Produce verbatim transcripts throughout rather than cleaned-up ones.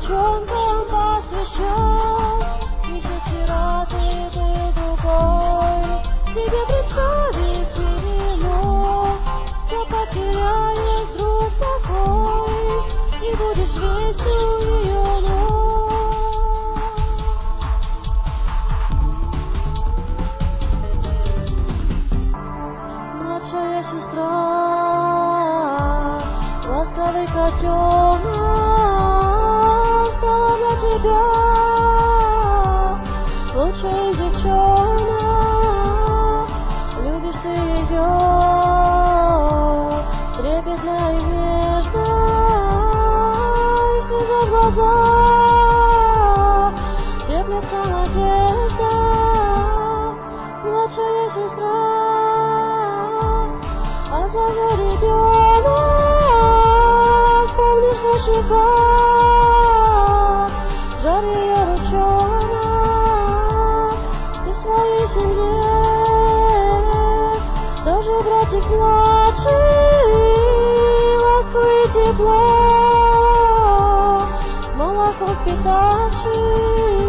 девчонкам посвящен. Еще вчера ты был другой, тебе представить перелет. Все потеряешь вдруг такой, и будешь весь всю ее ночь. Младшая сестра, ласковый котенок стала для тебя лучшей девчонок. Любишь ты ее трепетно и нежно, и слеза в глазах теплится надежда. Младшая сестра, а твой ребенок, помнишь на щеках жар ее ручонок. Ты в своей семье тоже братик младший, ласку и тепло молоко впитавший.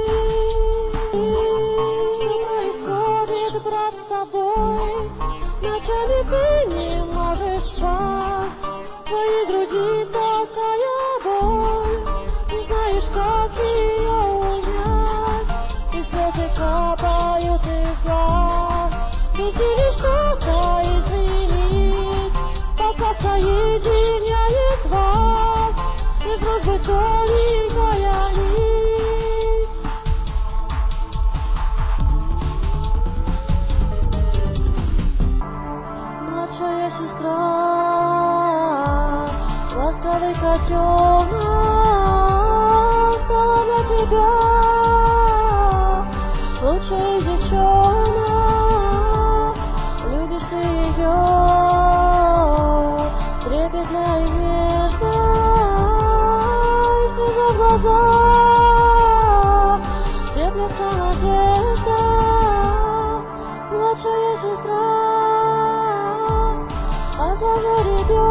Что происходит, брат, с тобой? Ночами ты не можешь спать, в твоей груди такая боль, не знаешь, как ее унять, и слезы капают из глаз. Бессилие что-то изменить, пока соединяет вас, и дружбы тоненькая нить. Младшая сестра, ласковый котенок стала для тебя лучшей девчонок. Любишь ты ее трепетно и нежно, и слеза в глазах теплится надежда. Младшая сестра, а твой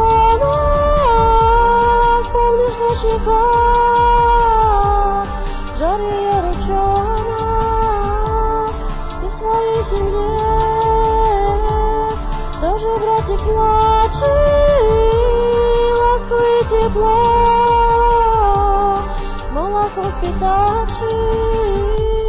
ребенок, помнишь на щеках жар ее ручонок. Ты в своей семье тоже братик младший, ласку и тепло молоко впитавший.